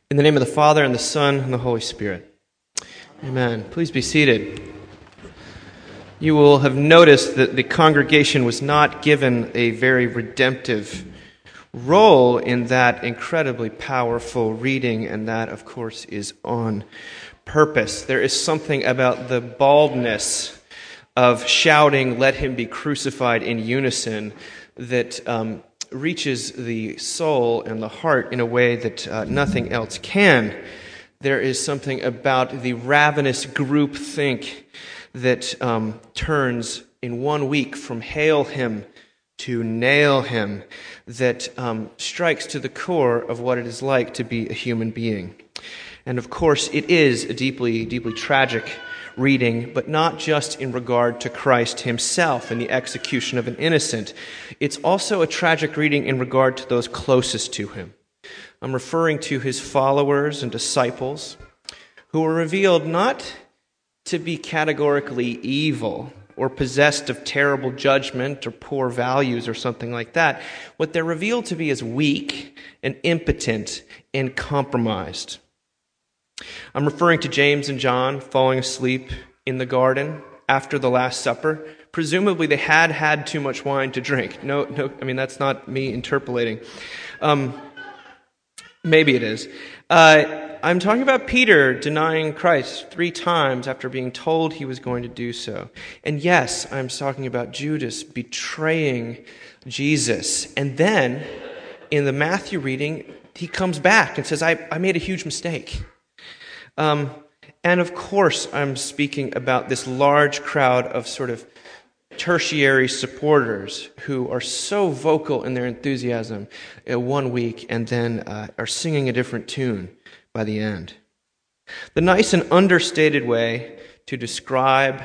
In the name of the Father, and the Son, and the Holy Spirit. Amen. Please be seated. You will have noticed that the congregation was not given a very redemptive role in that incredibly powerful reading, and that, of course, is on purpose. There is something about the baldness of shouting, "Let him be crucified," in unison that reaches the soul and the heart in a way that nothing else can. There is something about the ravenous groupthink that turns in 1 week from hail him to nail him, that strikes to the core of what it is like to be a human being. And of course, it is a deeply, deeply tragic reading, but not just in regard to Christ himself and the execution of an innocent. It's also a tragic reading in regard to those closest to him. I'm referring to his followers and disciples, who were revealed not to be categorically evil or possessed of terrible judgment or poor values or something like that. What they're revealed to be is weak and impotent and compromised. I'm referring to James and John falling asleep in the garden after the Last Supper. Presumably they had too much wine to drink. No, I mean, that's not me interpolating. Maybe it is. I'm talking about Peter denying Christ 3 times after being told he was going to do so. And yes, I'm talking about Judas betraying Jesus. And then, in the Matthew reading, he comes back and says, I made a huge mistake. And of course, I'm speaking about this large crowd of sort of tertiary supporters who are so vocal in their enthusiasm 1 week and then are singing a different tune by the end. The nice and understated way to describe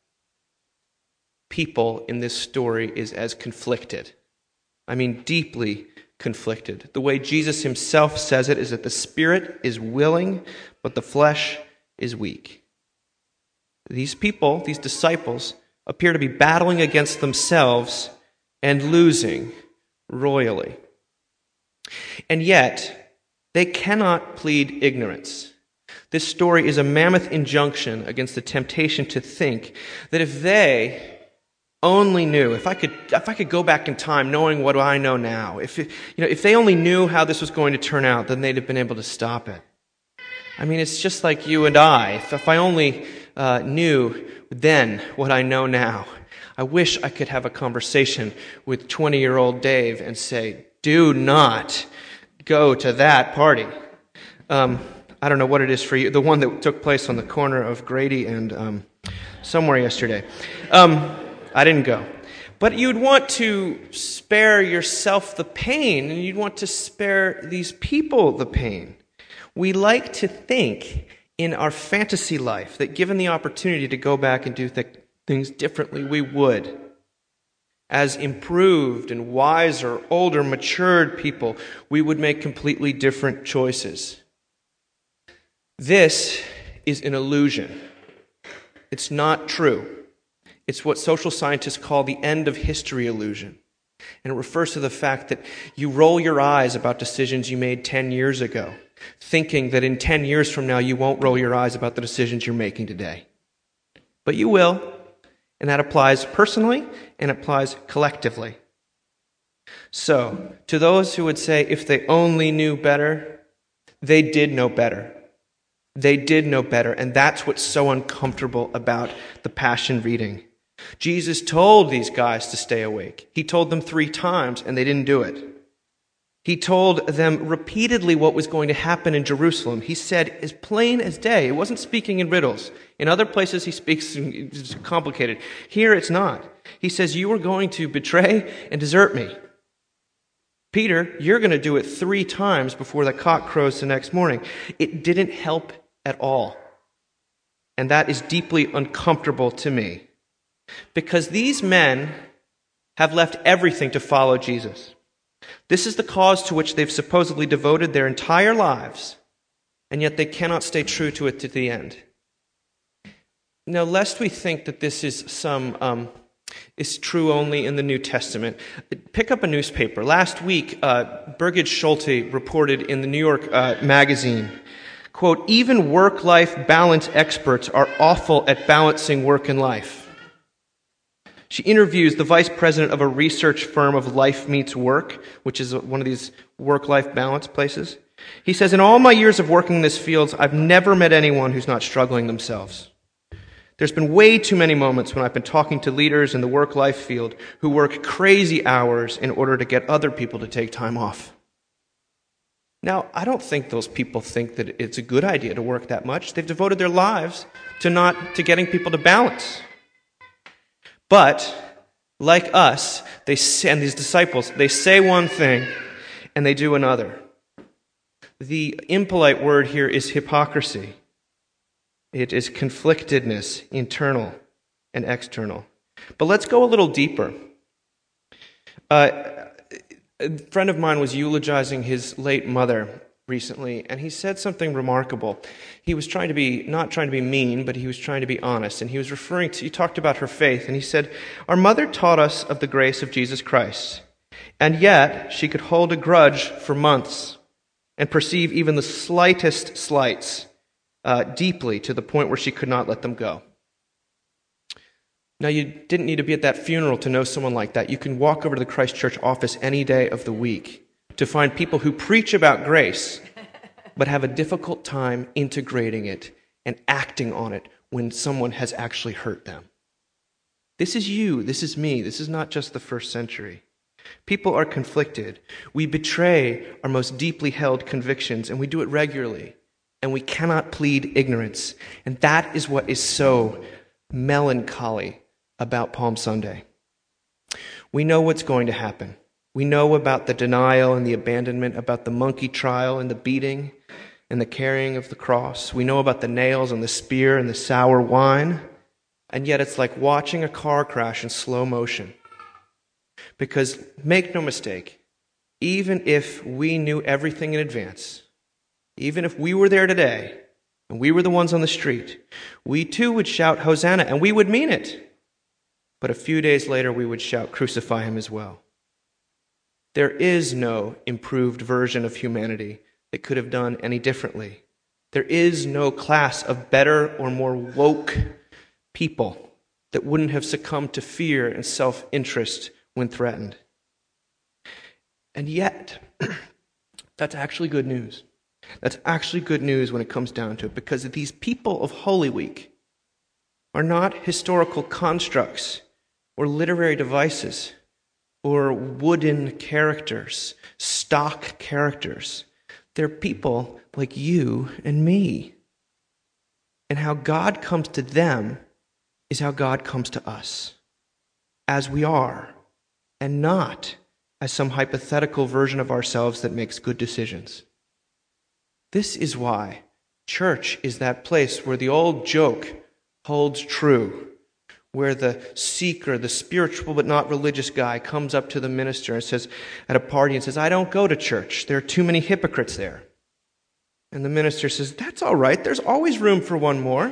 people in this story is as conflicted. I mean, deeply conflicted. The way Jesus himself says it is that the spirit is willing, but the flesh is weak. These people, these disciples, appear to be battling against themselves and losing royally. And yet, they cannot plead ignorance. This story is a mammoth injunction against the temptation to think that if they only knew, if I could go back in time knowing what I know now, if they only knew how this was going to turn out, then they'd have been able to stop it. I mean, it's just like you and I. If I only knew then what I know now, I wish I could have a conversation with 20-year-old Dave and say, do not go to that party. I don't know what it is for you. The one that took place on the corner of Grady and somewhere yesterday. I didn't go. But you'd want to spare yourself the pain, and you'd want to spare these people the pain. We like to think in our fantasy life that given the opportunity to go back and do things differently, we would. As improved and wiser, older, matured people, we would make completely different choices. This is an illusion. It's not true. It's what social scientists call the end of history illusion. And it refers to the fact that you roll your eyes about decisions you made 10 years ago, thinking that in 10 years from now you won't roll your eyes about the decisions you're making today. But you will, and that applies personally and applies collectively. So, to those who would say if they only knew better, they did know better. They did know better, and that's what's so uncomfortable about the Passion reading. Jesus told these guys to stay awake. He told them 3 times, and they didn't do it. He told them repeatedly what was going to happen in Jerusalem. He said as plain as day. It wasn't speaking in riddles. In other places he speaks, it's complicated. Here it's not. He says, you are going to betray and desert me. Peter, you're going to do it 3 times before the cock crows the next morning. It didn't help at all. And that is deeply uncomfortable to me. Because these men have left everything to follow Jesus. This is the cause to which they've supposedly devoted their entire lives, and yet they cannot stay true to it to the end. Now, lest we think that this is some is true only in the New Testament. Pick up a newspaper. Last week, Birgit Schulte reported in the New York Magazine, quote, "Even work-life balance experts are awful at balancing work and life." She interviews the vice president of a research firm of Life Meets Work, which is one of these work-life balance places. He says, "In all my years of working in this field, I've never met anyone who's not struggling themselves. There's been way too many moments when I've been talking to leaders in the work-life field who work crazy hours in order to get other people to take time off." Now, I don't think those people think that it's a good idea to work that much. They've devoted their lives to getting people to balance. But, like us, and these disciples, they say one thing and they do another. The impolite word here is hypocrisy. It is conflictedness, internal and external. But let's go a little deeper. A friend of mine was eulogizing his late mother recently, and he said something remarkable. He was not trying to be mean, but he was trying to be honest. And he talked about her faith, and he said, "Our mother taught us of the grace of Jesus Christ, and yet she could hold a grudge for months and perceive even the slightest slights deeply to the point where she could not let them go." Now, you didn't need to be at that funeral to know someone like that. You can walk over to the Christ Church office any day of the week to find people who preach about grace, but have a difficult time integrating it and acting on it when someone has actually hurt them. This is you, this is me, this is not just the first century. People are conflicted. We betray our most deeply held convictions, and we do it regularly, and we cannot plead ignorance. And that is what is so melancholy about Palm Sunday. We know what's going to happen. We know about the denial and the abandonment, about the monkey trial and the beating and the carrying of the cross. We know about the nails and the spear and the sour wine. And yet it's like watching a car crash in slow motion. Because, make no mistake, even if we knew everything in advance, even if we were there today and we were the ones on the street, we too would shout Hosanna, and we would mean it. But a few days later we would shout, "Crucify him" as well. There is no improved version of humanity that could have done any differently. There is no class of better or more woke people that wouldn't have succumbed to fear and self-interest when threatened. And yet, that's actually good news. That's actually good news when it comes down to it, because these people of Holy Week are not historical constructs or literary devices or wooden characters, stock characters. They're people like you and me. And how God comes to them is how God comes to us, as we are, and not as some hypothetical version of ourselves that makes good decisions. This is why church is that place where the old joke holds true, where the seeker, the spiritual but not religious guy, comes up to the minister and says, at a party, and says, "I don't go to church. There are too many hypocrites there." And the minister says, "That's all right. There's always room for one more."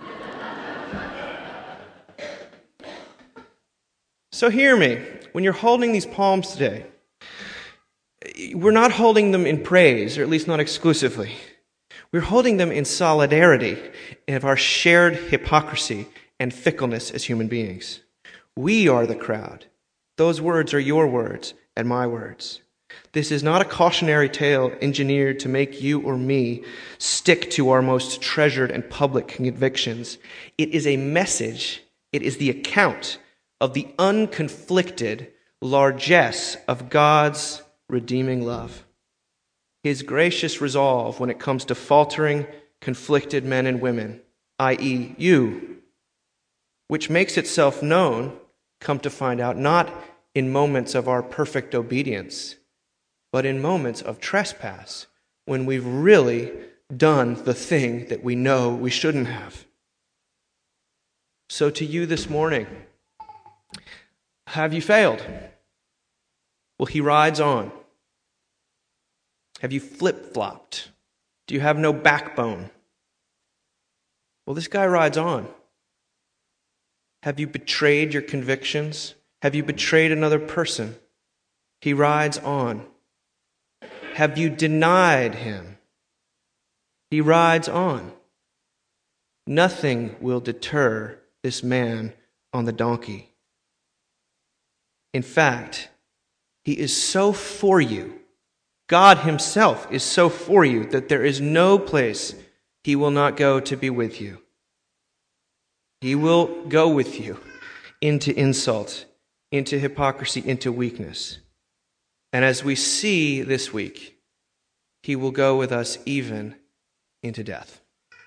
So hear me. When you're holding these palms today, we're not holding them in praise, or at least not exclusively. We're holding them in solidarity of our shared hypocrisy and fickleness as human beings. We are the crowd. Those words are your words and my words. This is not a cautionary tale engineered to make you or me stick to our most treasured and public convictions. It is a message. It is the account of the unconflicted largesse of God's redeeming love. His gracious resolve when it comes to faltering, conflicted men and women, i.e. you, which makes itself known, come to find out, not in moments of our perfect obedience, but in moments of trespass, when we've really done the thing that we know we shouldn't have. So to you this morning, have you failed? Well, he rides on. Have you flip-flopped? Do you have no backbone? Well, this guy rides on. Have you betrayed your convictions? Have you betrayed another person? He rides on. Have you denied him? He rides on. Nothing will deter this man on the donkey. In fact, he is so for you. God himself is so for you that there is no place he will not go to be with you. He will go with you into insult, into hypocrisy, into weakness. And as we see this week, he will go with us even into death.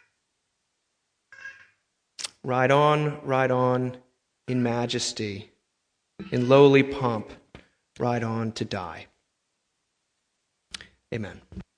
Ride on in majesty, in lowly pomp, ride on to die. Amen.